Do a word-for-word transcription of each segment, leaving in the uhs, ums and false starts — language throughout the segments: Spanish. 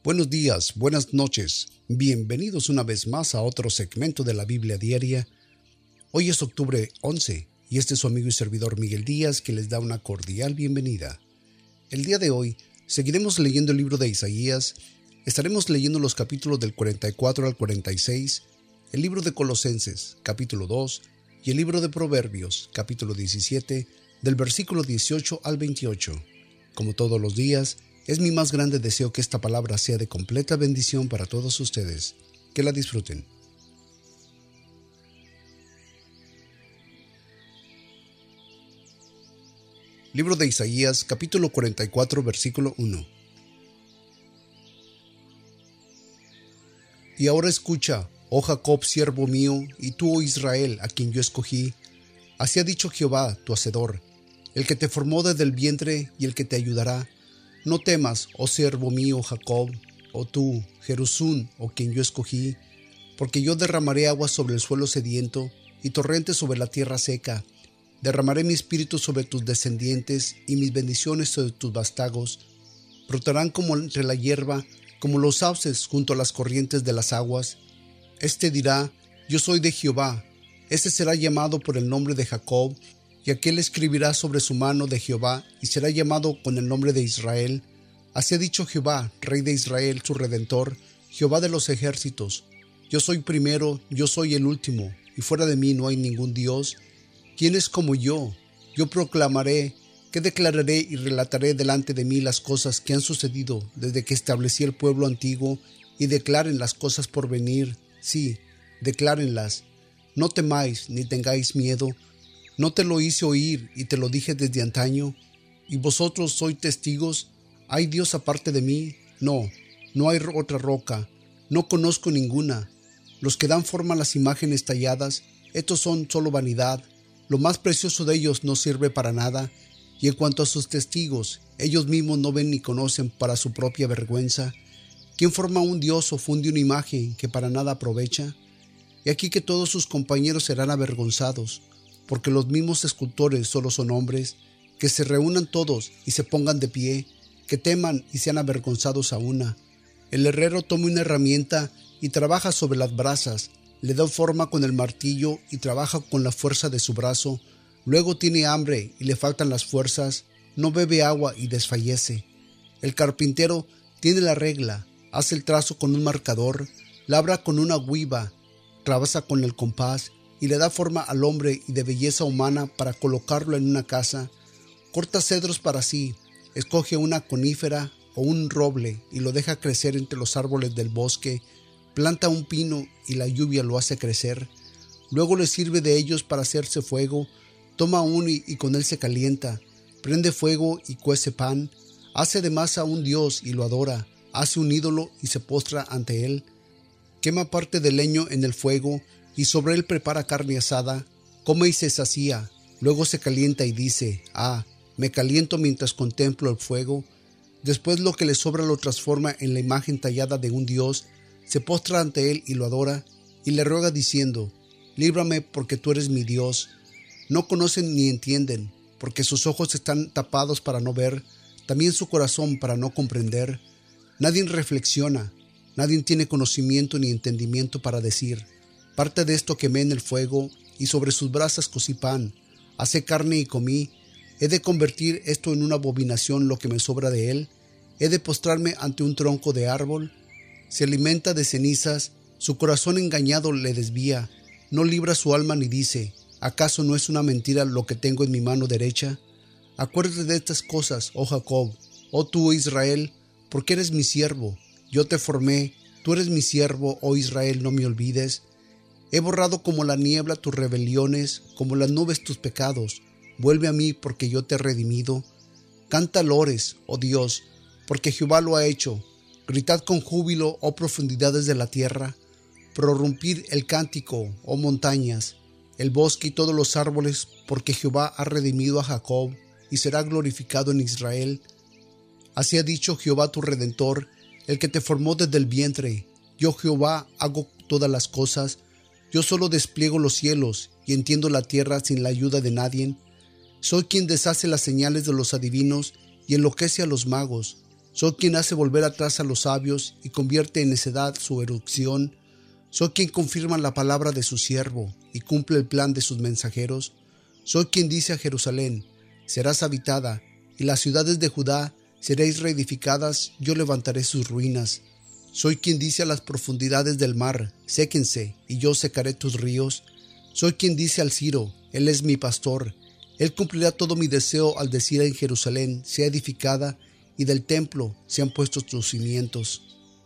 Buenos días, buenas noches, bienvenidos una vez más a otro segmento de la Biblia Diaria. Hoy es octubre once y este es su amigo y servidor Miguel Díaz que les da una cordial bienvenida. El día de hoy seguiremos leyendo el libro de Isaías, estaremos leyendo los capítulos del cuarenta y cuatro al cuarenta y seis, el libro de Colosenses, capítulo dos, y el libro de Proverbios, capítulo diecisiete, del versículo dieciocho al veintiocho. Como todos los días, es mi más grande deseo que esta palabra sea de completa bendición para todos ustedes. Que la disfruten. Libro de Isaías, capítulo cuarenta y cuatro, versículo uno. Y ahora escucha, oh Jacob, siervo mío, y tú, oh Israel, a quien yo escogí. Así ha dicho Jehová, tu Hacedor, el que te formó desde el vientre y el que te ayudará. No temas, oh siervo mío Jacob, o tú, Jerusún, o quien yo escogí, porque yo derramaré agua sobre el suelo sediento y torrentes sobre la tierra seca. Derramaré mi espíritu sobre tus descendientes y mis bendiciones sobre tus vástagos. Brotarán como entre la hierba, como los sauces junto a las corrientes de las aguas. Este dirá, yo soy de Jehová. Este será llamado por el nombre de Jacob, y aquel escribirá sobre su mano de Jehová, y será llamado con el nombre de Israel. Así ha dicho Jehová, Rey de Israel, su Redentor, Jehová de los ejércitos. Yo soy primero, yo soy el último, y fuera de mí no hay ningún Dios. ¿Quién es como yo? Yo proclamaré, que declararé y relataré delante de mí las cosas que han sucedido desde que establecí el pueblo antiguo, y declaren las cosas por venir. Sí, declárenlas. No temáis ni tengáis miedo. ¿No te lo hice oír y te lo dije desde antaño? ¿Y vosotros sois testigos? ¿Hay Dios aparte de mí? No, no hay otra roca. No conozco ninguna. Los que dan forma a las imágenes talladas, estos son solo vanidad. Lo más precioso de ellos no sirve para nada. Y en cuanto a sus testigos, ellos mismos no ven ni conocen para su propia vergüenza. ¿Quién forma un Dios o funde una imagen que para nada aprovecha? Y aquí que todos sus compañeros serán avergonzados, porque los mismos escultores solo son hombres. Que se reúnan todos y se pongan de pie, que teman y sean avergonzados a una. El herrero toma una herramienta y trabaja sobre las brasas, le da forma con el martillo y trabaja con la fuerza de su brazo. Luego tiene hambre y le faltan las fuerzas, no bebe agua y desfallece. El carpintero tiene la regla, hace el trazo con un marcador, labra con una guiba, trabaja con el compás, y le da forma al hombre y de belleza humana para colocarlo en una casa. Corta cedros para sí, escoge una conífera o un roble y lo deja crecer entre los árboles del bosque, planta un pino y la lluvia lo hace crecer. Luego le sirve de ellos para hacerse fuego, toma uno y, y con él se calienta, prende fuego y cuece pan, hace de masa un dios y lo adora, hace un ídolo y se postra ante él, quema parte del leño en el fuego, y sobre él prepara carne asada, come y se sacía, luego se calienta y dice, ah, me caliento mientras contemplo el fuego. Después lo que le sobra lo transforma en la imagen tallada de un dios, se postra ante él y lo adora, y le ruega diciendo, líbrame porque tú eres mi Dios. No conocen ni entienden, porque sus ojos están tapados para no ver, también su corazón para no comprender. Nadie reflexiona, nadie tiene conocimiento ni entendimiento para decir, parte de esto quemé en el fuego, y sobre sus brasas cocí pan, hacé carne y comí. ¿He de convertir esto en una abominación lo que me sobra de él? ¿He de postrarme ante un tronco de árbol? Se alimenta de cenizas, su corazón engañado le desvía, no libra su alma ni dice, ¿acaso no es una mentira lo que tengo en mi mano derecha? Acuérdate de estas cosas, oh Jacob, oh tú, Israel, porque eres mi siervo, yo te formé, tú eres mi siervo, oh Israel, no me olvides. He borrado como la niebla tus rebeliones, como las nubes tus pecados. Vuelve a mí porque yo te he redimido. Canta lores, oh Dios, porque Jehová lo ha hecho. Gritad con júbilo, oh profundidades de la tierra. Prorrumpid el cántico, oh montañas, el bosque y todos los árboles, porque Jehová ha redimido a Jacob y será glorificado en Israel. Así ha dicho Jehová tu Redentor, el que te formó desde el vientre. Yo Jehová hago todas las cosas. Yo solo despliego los cielos y entiendo la tierra sin la ayuda de nadie. Soy quien deshace las señales de los adivinos y enloquece a los magos. Soy quien hace volver atrás a los sabios y convierte en necedad su erucción. Soy quien confirma la palabra de su siervo y cumple el plan de sus mensajeros. Soy quien dice a Jerusalén, serás habitada, y las ciudades de Judá seréis reedificadas, yo levantaré sus ruinas. Soy quien dice a las profundidades del mar, séquense, y yo secaré tus ríos. Soy quien dice al Ciro, él es mi pastor. Él cumplirá todo mi deseo al decir en Jerusalén, sea edificada, y del templo sean puestos tus cimientos.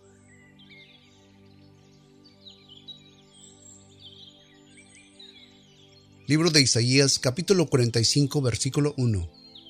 Libro de Isaías, capítulo cuarenta y cinco, versículo uno.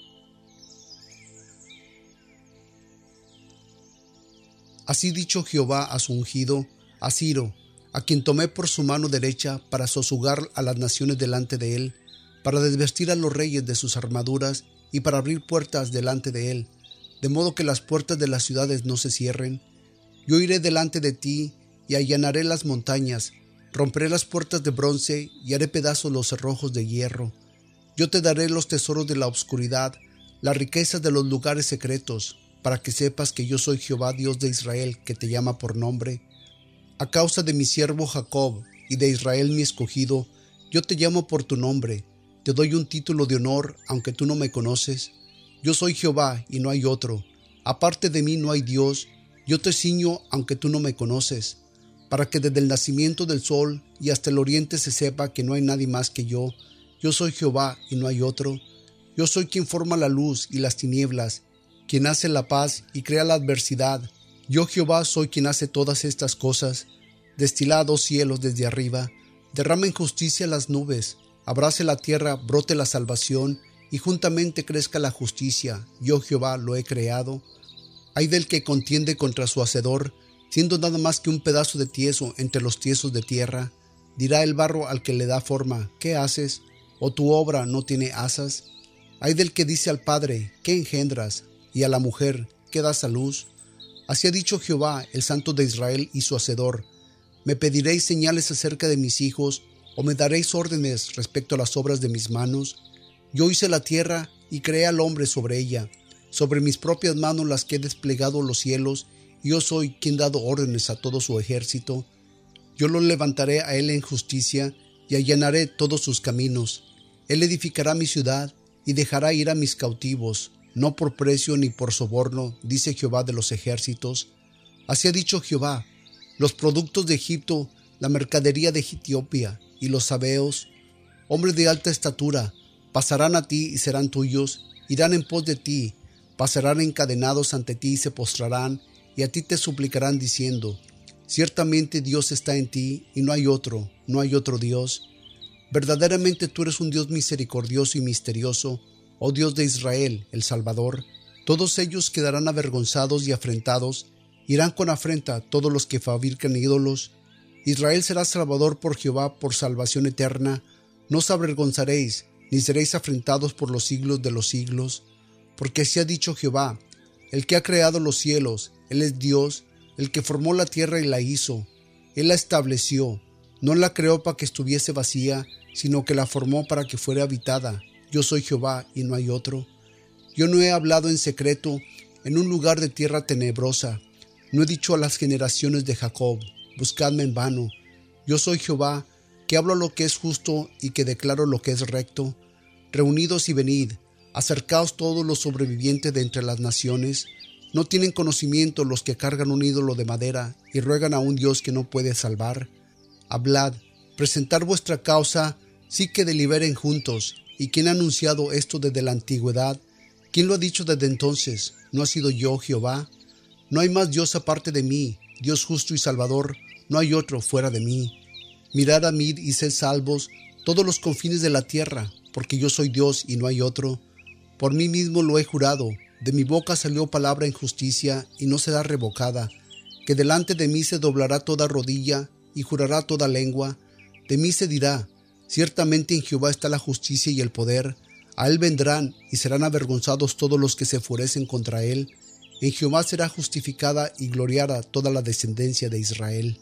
Así dicho Jehová a su ungido, a Ciro, a quien tomé por su mano derecha para sosjugar a las naciones delante de él, para desvestir a los reyes de sus armaduras y para abrir puertas delante de él, de modo que las puertas de las ciudades no se cierren. Yo iré delante de ti y allanaré las montañas, romperé las puertas de bronce y haré pedazos los cerrojos de hierro. Yo te daré los tesoros de la oscuridad, las riquezas de los lugares secretos, para que sepas que yo soy Jehová Dios de Israel, que te llama por nombre. A causa de mi siervo Jacob y de Israel mi escogido, yo te llamo por tu nombre, te doy un título de honor, aunque tú no me conoces. Yo soy Jehová y no hay otro, aparte de mí no hay Dios, yo te ciño aunque tú no me conoces, para que desde el nacimiento del sol y hasta el oriente se sepa que no hay nadie más que yo. Yo soy Jehová y no hay otro. Yo soy quien forma la luz y las tinieblas, quien hace la paz y crea la adversidad. Yo Jehová soy quien hace todas estas cosas. Destila dos cielos desde arriba, derrama en justicia las nubes, abrace la tierra, brote la salvación, y juntamente crezca la justicia. Yo Jehová lo he creado. Ay del que contiende contra su hacedor, siendo nada más que un pedazo de tieso entre los tiesos de tierra. Dirá el barro al que le da forma, ¿qué haces? ¿O tu obra no tiene asas? Ay del que dice al padre, ¿qué engendras? Y a la mujer, ¿qué das a luz? Así ha dicho Jehová, el Santo de Israel y su Hacedor. ¿Me pediréis señales acerca de mis hijos, o me daréis órdenes respecto a las obras de mis manos? Yo hice la tierra y creé al hombre sobre ella. Sobre mis propias manos las que he desplegado los cielos, y yo soy quien dado órdenes a todo su ejército. Yo lo levantaré a él en justicia, y allanaré todos sus caminos. Él edificará mi ciudad, y dejará ir a mis cautivos, no por precio ni por soborno, dice Jehová de los ejércitos. Así ha dicho Jehová, los productos de Egipto, la mercadería de Etiopía y los sabeos, hombres de alta estatura, pasarán a ti y serán tuyos, irán en pos de ti, pasarán encadenados ante ti y se postrarán, y a ti te suplicarán diciendo, ciertamente Dios está en ti y no hay otro, no hay otro Dios. Verdaderamente tú eres un Dios misericordioso y misterioso, oh Dios de Israel, el Salvador. Todos ellos quedarán avergonzados y afrentados, irán con afrenta todos los que fabrican ídolos. Israel será salvador por Jehová por salvación eterna. No os avergonzaréis, ni seréis afrentados por los siglos de los siglos. Porque así ha dicho Jehová, el que ha creado los cielos, Él es Dios, el que formó la tierra y la hizo. Él la estableció, no la creó para que estuviese vacía, sino que la formó para que fuera habitada. Yo soy Jehová y no hay otro. Yo no he hablado en secreto en un lugar de tierra tenebrosa. No he dicho a las generaciones de Jacob, buscadme en vano. Yo soy Jehová, que hablo lo que es justo y que declaro lo que es recto. Reunidos y venid, acercaos todos los sobrevivientes de entre las naciones. No tienen conocimiento los que cargan un ídolo de madera y ruegan a un Dios que no puede salvar. Hablad, presentad vuestra causa, sí que deliberen juntos. ¿Y quién ha anunciado esto desde la antigüedad? ¿Quién lo ha dicho desde entonces? ¿No ha sido yo, Jehová? No hay más Dios aparte de mí, Dios justo y salvador, no hay otro fuera de mí. Mirad a mí y sed salvos todos los confines de la tierra, porque yo soy Dios y no hay otro. Por mí mismo lo he jurado, de mi boca salió palabra en justicia y no será revocada, que delante de mí se doblará toda rodilla y jurará toda lengua. De mí se dirá, ciertamente en Jehová está la justicia y el poder. A él vendrán y serán avergonzados todos los que se enfurecen contra él. En Jehová será justificada y gloriada toda la descendencia de Israel.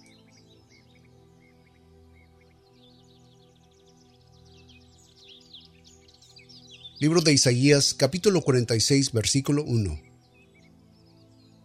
Libro de Isaías, capítulo cuarenta y seis, versículo uno.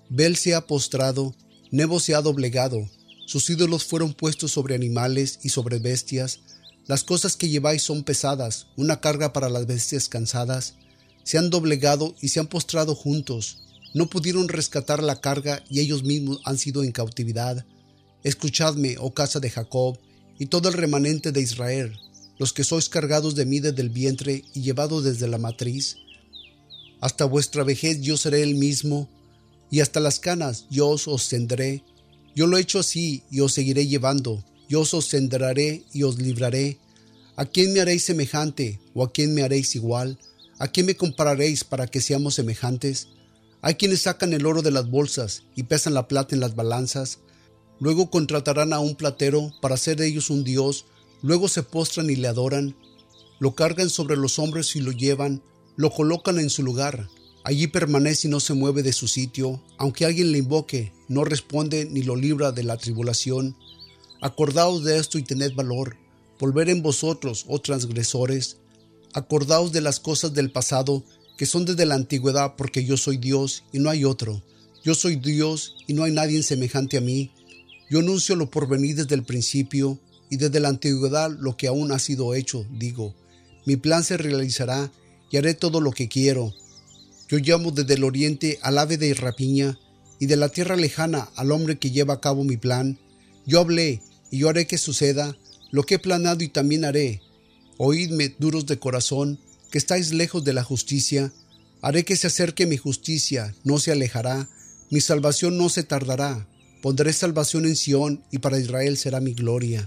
Bel se ha postrado, Nebo se ha doblegado, sus ídolos fueron puestos sobre animales y sobre bestias. Las cosas que lleváis son pesadas, una carga para las bestias cansadas. Se han doblegado y se han postrado juntos. No pudieron rescatar la carga y ellos mismos han sido en cautividad. Escuchadme, oh casa de Jacob, y todo el remanente de Israel, los que sois cargados de mí desde el vientre y llevados desde la matriz. Hasta vuestra vejez yo seré el mismo, y hasta las canas yo os sostendré. Yo lo he hecho así y os seguiré llevando. Yo os sostendré y os libraré. ¿A quién me haréis semejante o a quién me haréis igual? ¿A quién me compararéis para que seamos semejantes? Hay quienes sacan el oro de las bolsas y pesan la plata en las balanzas. Luego contratarán a un platero para hacer de ellos un dios. Luego se postran y le adoran. Lo cargan sobre los hombros y lo llevan. Lo colocan en su lugar. Allí permanece y no se mueve de su sitio. Aunque alguien le invoque, no responde ni lo libra de la tribulación. Acordaos de esto y tened valor. Volver en vosotros, oh transgresores. Acordaos de las cosas del pasado, que son desde la antigüedad, porque yo soy Dios y no hay otro. Yo soy Dios y no hay nadie semejante a mí. Yo anuncio lo por venir desde el principio, y desde la antigüedad lo que aún ha sido hecho, digo. Mi plan se realizará, y haré todo lo que quiero. Yo llamo desde el oriente al ave de rapiña, y de la tierra lejana al hombre que lleva a cabo mi plan. Yo hablé, y yo haré que suceda lo que he planeado y también haré. Oídme, duros de corazón, que estáis lejos de la justicia. Haré que se acerque mi justicia, no se alejará. Mi salvación no se tardará. Pondré salvación en Sión, y para Israel será mi gloria.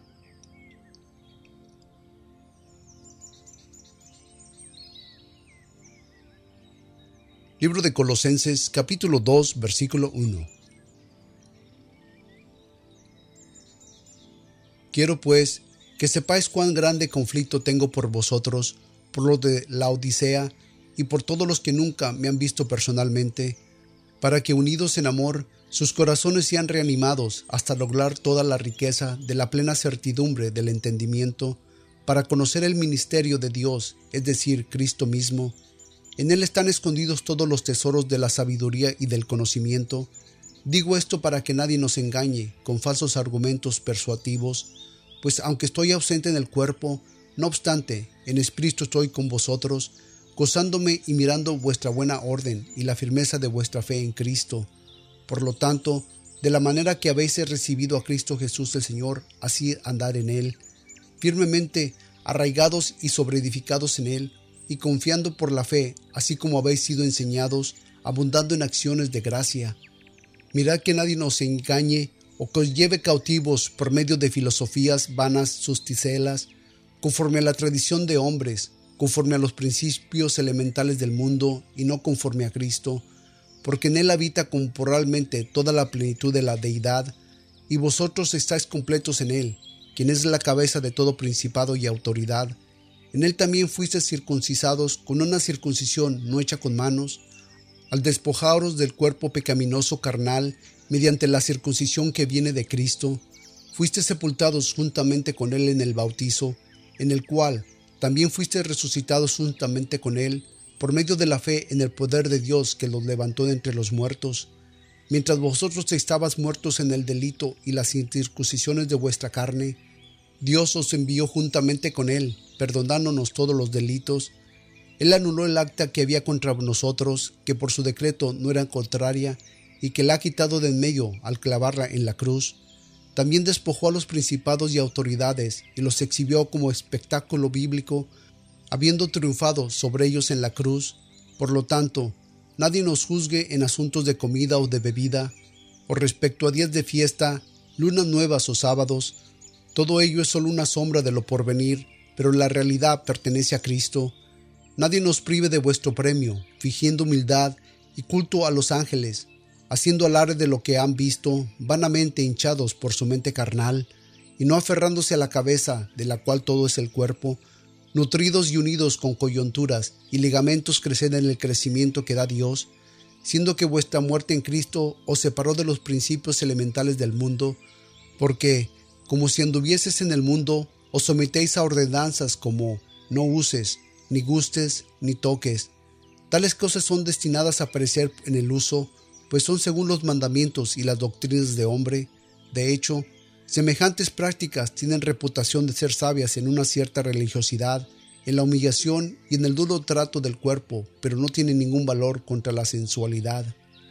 Libro de Colosenses, capítulo dos, versículo uno. Quiero pues que sepáis cuán grande conflicto tengo por vosotros, por los de Laodicea y por todos los que nunca me han visto personalmente, para que unidos en amor, sus corazones sean reanimados hasta lograr toda la riqueza de la plena certidumbre del entendimiento, para conocer el ministerio de Dios, es decir, Cristo mismo. En él están escondidos todos los tesoros de la sabiduría y del conocimiento. Digo esto para que nadie nos engañe con falsos argumentos persuasivos, pues aunque estoy ausente en el cuerpo, no obstante, en espíritu estoy con vosotros, gozándome y mirando vuestra buena orden y la firmeza de vuestra fe en Cristo. Por lo tanto, de la manera que habéis recibido a Cristo Jesús el Señor, así andad en él, firmemente arraigados y sobreedificados en él, y confiando por la fe, así como habéis sido enseñados, abundando en acciones de gracia. Mirad que nadie nos engañe o que os lleve cautivos por medio de filosofías vanas susticelas, conforme a la tradición de hombres, conforme a los principios elementales del mundo y no conforme a Cristo, porque en él habita corporalmente toda la plenitud de la deidad, y vosotros estáis completos en él, quien es la cabeza de todo principado y autoridad. En él también fuisteis circuncidados con una circuncisión no hecha con manos, al despojaros del cuerpo pecaminoso carnal mediante la circuncisión que viene de Cristo. Fuisteis sepultados juntamente con él en el bautizo, en el cual también fuisteis resucitados juntamente con él, por medio de la fe en el poder de Dios que los levantó de entre los muertos. Mientras vosotros estabais muertos en el delito y las incircuncisiones de vuestra carne, Dios os envió juntamente con él, perdonándonos todos los delitos. Él anuló el acta que había contra nosotros, que por su decreto no era contraria, y que la ha quitado de en medio al clavarla en la cruz. También despojó a los principados y autoridades, y los exhibió como espectáculo bíblico, habiendo triunfado sobre ellos en la cruz. Por lo tanto, nadie nos juzgue en asuntos de comida o de bebida, o respecto a días de fiesta, lunas nuevas o sábados. Todo ello es solo una sombra de lo porvenir, pero la realidad pertenece a Cristo. Nadie nos prive de vuestro premio, fingiendo humildad y culto a los ángeles, haciendo alarde de lo que han visto, vanamente hinchados por su mente carnal, y no aferrándose a la cabeza, de la cual todo es el cuerpo, nutridos y unidos con coyunturas y ligamentos creced en el crecimiento que da Dios, siendo que vuestra muerte en Cristo os separó de los principios elementales del mundo, porque, como si anduvieses en el mundo, os sometéis a ordenanzas como no uses, ni gustes, ni toques. Tales cosas son destinadas a perecer en el uso, pues son según los mandamientos y las doctrinas de hombre. De hecho, semejantes prácticas tienen reputación de ser sabias en una cierta religiosidad, en la humillación y en el duro trato del cuerpo, pero no tienen ningún valor contra la sensualidad.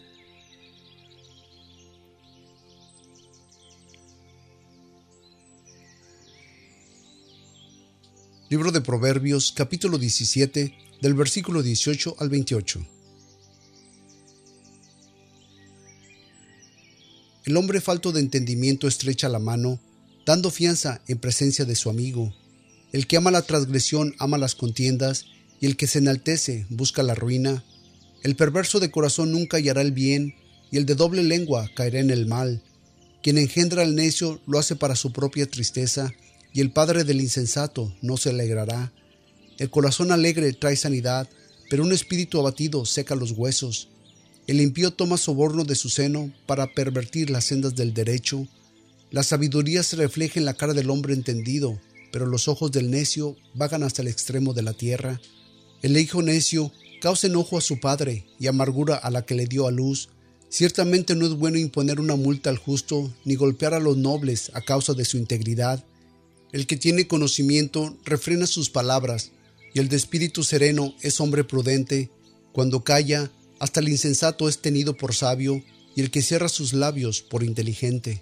Libro de Proverbios, capítulo diecisiete, del versículo dieciocho al veintiocho. El hombre falto de entendimiento estrecha la mano, dando fianza en presencia de su amigo. El que ama la transgresión ama las contiendas, y el que se enaltece busca la ruina. El perverso de corazón nunca hallará el bien, y el de doble lengua caerá en el mal. Quien engendra al necio lo hace para su propia tristeza, y el padre del insensato no se alegrará. El corazón alegre trae sanidad, pero un espíritu abatido seca los huesos. El impío toma soborno de su seno para pervertir las sendas del derecho. La sabiduría se refleja en la cara del hombre entendido, pero los ojos del necio vagan hasta el extremo de la tierra. El hijo necio causa enojo a su padre y amargura a la que le dio a luz. Ciertamente no es bueno imponer una multa al justo, ni golpear a los nobles a causa de su integridad. El que tiene conocimiento refrena sus palabras, y el de espíritu sereno es hombre prudente. Cuando calla, hasta el insensato es tenido por sabio, y el que cierra sus labios por inteligente.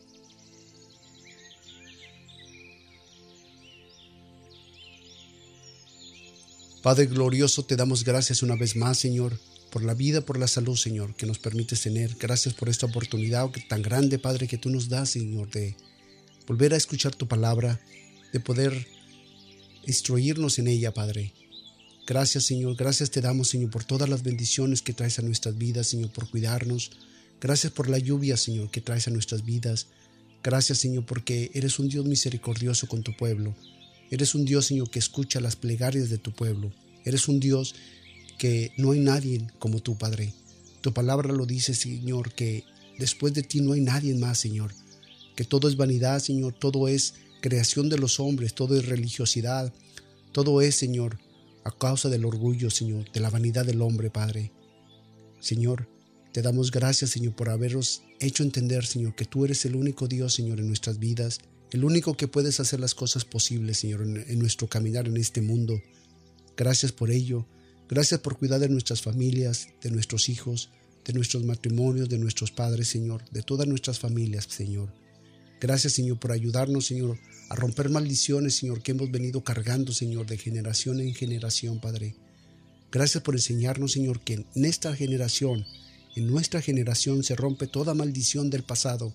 Padre glorioso, te damos gracias una vez más, Señor, por la vida, por la salud, Señor, que nos permites tener. Gracias por esta oportunidad tan grande, Padre, que tú nos das, Señor, de volver a escuchar tu palabra, de poder instruirnos en ella, Padre. Gracias, Señor, gracias te damos, Señor, por todas las bendiciones que traes a nuestras vidas, Señor, por cuidarnos. Gracias por la lluvia, Señor, que traes a nuestras vidas. Gracias, Señor, porque eres un Dios misericordioso con tu pueblo. Eres un Dios, Señor, que escucha las plegarias de tu pueblo. Eres un Dios que no hay nadie como tú, Padre. Tu palabra lo dice, Señor, que después de ti no hay nadie más, Señor. Que todo es vanidad, Señor, todo es creación de los hombres, todo es religiosidad, todo es, Señor, a causa del orgullo, Señor, de la vanidad del hombre, Padre. Señor, te damos gracias, Señor, por habernos hecho entender, Señor, que tú eres el único Dios, Señor, en nuestras vidas, el único que puedes hacer las cosas posibles, Señor, en, en nuestro caminar en este mundo. Gracias por ello. Gracias por cuidar de nuestras familias, de nuestros hijos, de nuestros matrimonios, de nuestros padres, Señor, de todas nuestras familias, Señor. Gracias, Señor, por ayudarnos, Señor, a romper maldiciones, Señor, que hemos venido cargando, Señor, de generación en generación, Padre. Gracias por enseñarnos, Señor, que en esta generación, en nuestra generación, se rompe toda maldición del pasado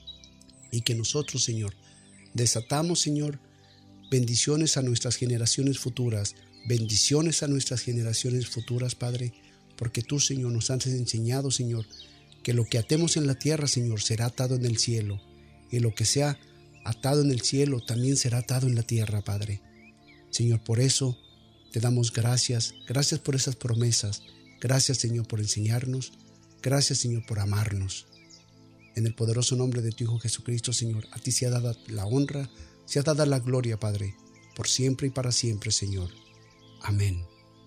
y que nosotros, Señor, desatamos, Señor, bendiciones a nuestras generaciones futuras, bendiciones a nuestras generaciones futuras, Padre, porque tú, Señor, nos has enseñado, Señor, que lo que atemos en la tierra, Señor, será atado en el cielo. Y lo que sea atado en el cielo también será atado en la tierra, Padre. Señor, por eso te damos gracias. Gracias por esas promesas. Gracias, Señor, por enseñarnos. Gracias, Señor, por amarnos. En el poderoso nombre de tu Hijo Jesucristo, Señor, a ti sea dada la honra, sea dada la gloria, Padre, por siempre y para siempre, Señor. Amén.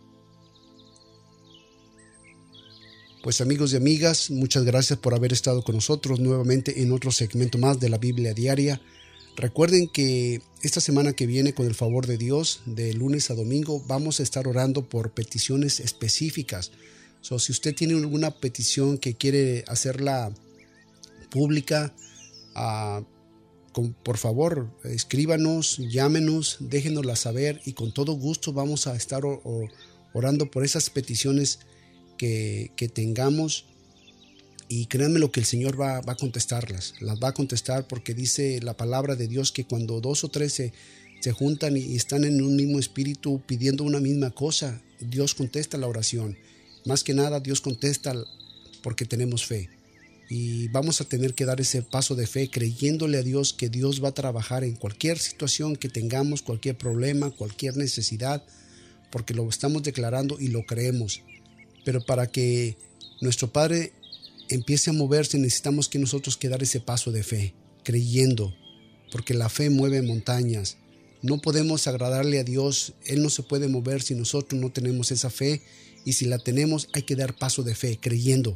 Pues amigos y amigas, muchas gracias por haber estado con nosotros nuevamente en otro segmento más de la Biblia Diaria. Recuerden que esta semana que viene, con el favor de Dios, de lunes a domingo, vamos a estar orando por peticiones específicas. So, si usted tiene alguna petición que quiere hacerla pública, uh, con, por favor, escríbanos, llámenos, déjenosla saber y con todo gusto vamos a estar o, o, orando por esas peticiones Que, que tengamos, y créanme lo que el Señor va, va a contestarlas, las va a contestar, porque dice la palabra de Dios que cuando dos o tres se, se juntan y, y están en un mismo espíritu pidiendo una misma cosa, Dios contesta la oración. Más que nada Dios contesta porque tenemos fe, y vamos a tener que dar ese paso de fe creyéndole a Dios que Dios va a trabajar en cualquier situación que tengamos, cualquier problema, cualquier necesidad, porque lo estamos declarando y lo creemos. Pero para que nuestro Padre empiece a moverse, necesitamos que nosotros que dar ese paso de fe, creyendo, porque la fe mueve montañas. No podemos agradarle a Dios, Él no se puede mover si nosotros no tenemos esa fe, y si la tenemos hay que dar paso de fe, creyendo,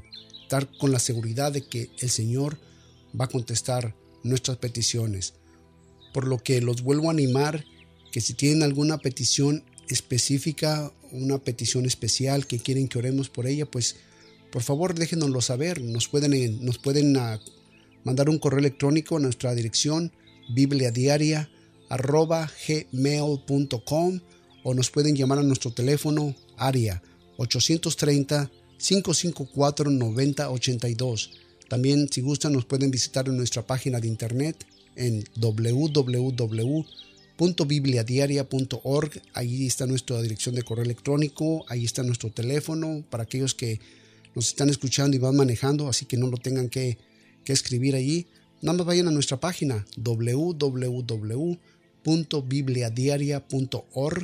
estar con la seguridad de que el Señor va a contestar nuestras peticiones. Por lo que los vuelvo a animar que si tienen alguna petición específica, una petición especial que quieren que oremos por ella, pues por favor déjenoslo saber. Nos pueden, nos pueden uh, mandar un correo electrónico a nuestra dirección bibliadiaria arroba gmail punto com o nos pueden llamar a nuestro teléfono área ochocientos treinta, cinco cinco cuatro, noventa ochenta y dos. También, si gustan, nos pueden visitar en nuestra página de internet en doble u doble u doble u punto bibliadiaria punto org. Ahí está nuestra dirección de correo electrónico, ahí está nuestro teléfono para aquellos que nos están escuchando y van manejando, así que no lo tengan que, que escribir allí. Nada más vayan a nuestra página doble u doble u doble u punto bibliadiaria punto org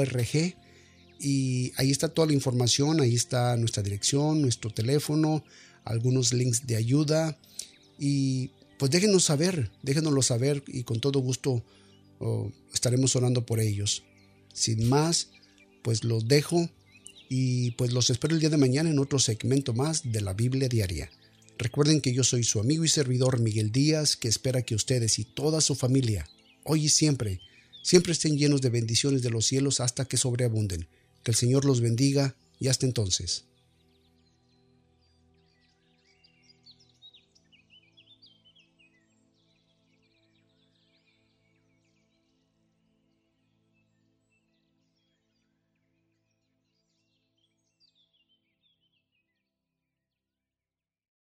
y ahí está toda la información, ahí está nuestra dirección, nuestro teléfono, algunos links de ayuda y pues déjenos saber, déjenoslo saber y con todo gusto oh, estaremos orando por ellos. Sin más, pues los dejo y pues los espero el día de mañana en otro segmento más de la Biblia Diaria. Recuerden que yo soy su amigo y servidor Miguel Díaz, que espera que ustedes y toda su familia, hoy y siempre, siempre estén llenos de bendiciones de los cielos hasta que sobreabunden. Que el Señor los bendiga y hasta entonces.